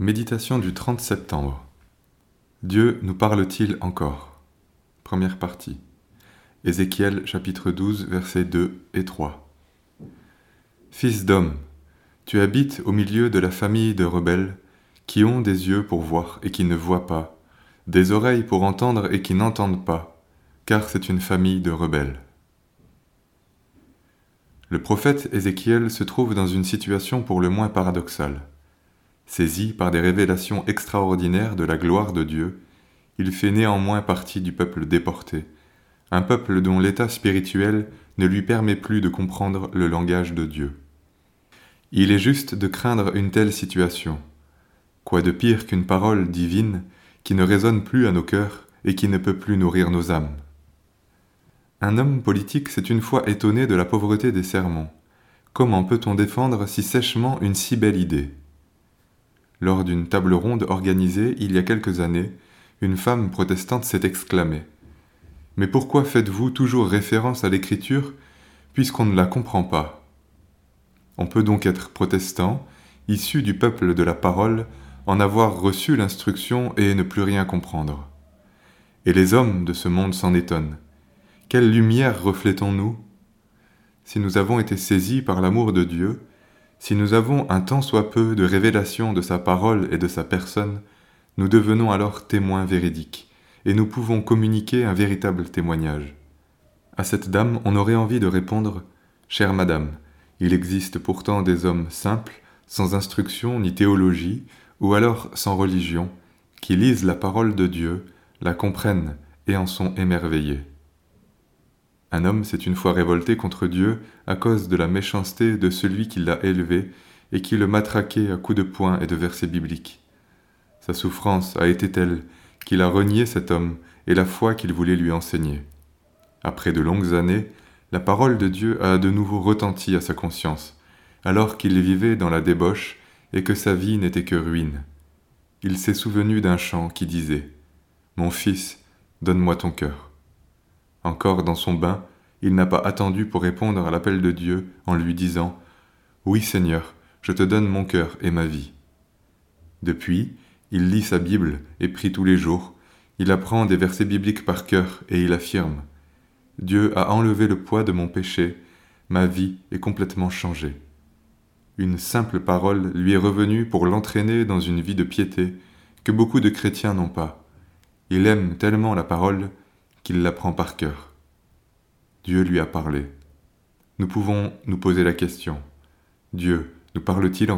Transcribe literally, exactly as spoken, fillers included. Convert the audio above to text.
Méditation du trente septembre. Dieu nous parle-t-il encore? Première partie. Ézéchiel chapitre douze, versets deux et trois. Fils d'homme, tu habites au milieu de la famille de rebelles qui ont des yeux pour voir et qui ne voient pas, des oreilles pour entendre et qui n'entendent pas, car c'est une famille de rebelles. Le prophète Ézéchiel se trouve dans une situation pour le moins paradoxale. Saisi par des révélations extraordinaires de la gloire de Dieu, il fait néanmoins partie du peuple déporté, un peuple dont l'état spirituel ne lui permet plus de comprendre le langage de Dieu. Il est juste de craindre une telle situation. Quoi de pire qu'une parole divine qui ne résonne plus à nos cœurs et qui ne peut plus nourrir nos âmes? Un homme politique s'est une fois étonné de la pauvreté des sermons. Comment peut-on défendre si sèchement une si belle idée? Lors d'une table ronde organisée il y a quelques années, une femme protestante s'est exclamée: « Mais pourquoi faites-vous toujours référence à l'Écriture, puisqu'on ne la comprend pas ?» On peut donc être protestant, issu du peuple de la parole, en avoir reçu l'instruction et ne plus rien comprendre. Et les hommes de ce monde s'en étonnent. Quelle lumière reflétons-nous? Si nous avons été saisis par l'amour de Dieu, si nous avons un tant soit peu de révélation de sa parole et de sa personne, nous devenons alors témoins véridiques, et nous pouvons communiquer un véritable témoignage. À cette dame, on aurait envie de répondre: « Chère madame, il existe pourtant des hommes simples, sans instruction ni théologie, ou alors sans religion, qui lisent la parole de Dieu, la comprennent et en sont émerveillés. » Un homme s'est une fois révolté contre Dieu à cause de la méchanceté de celui qui l'a élevé et qui le matraquait à coups de poing et de versets bibliques. Sa souffrance a été telle qu'il a renié cet homme et la foi qu'il voulait lui enseigner. Après de longues années, la parole de Dieu a de nouveau retenti à sa conscience, alors qu'il vivait dans la débauche et que sa vie n'était que ruine. Il s'est souvenu d'un chant qui disait « Mon fils, donne-moi ton cœur ». Encore dans son bain, il n'a pas attendu pour répondre à l'appel de Dieu en lui disant « Oui Seigneur, je te donne mon cœur et ma vie ». Depuis, il lit sa Bible et prie tous les jours, il apprend des versets bibliques par cœur et il affirme « Dieu a enlevé le poids de mon péché, ma vie est complètement changée ». Une simple parole lui est revenue pour l'entraîner dans une vie de piété que beaucoup de chrétiens n'ont pas. Il aime tellement la parole qu'il l'apprend par cœur. Dieu lui a parlé. Nous pouvons nous poser la question: Dieu nous parle-t-il encore ?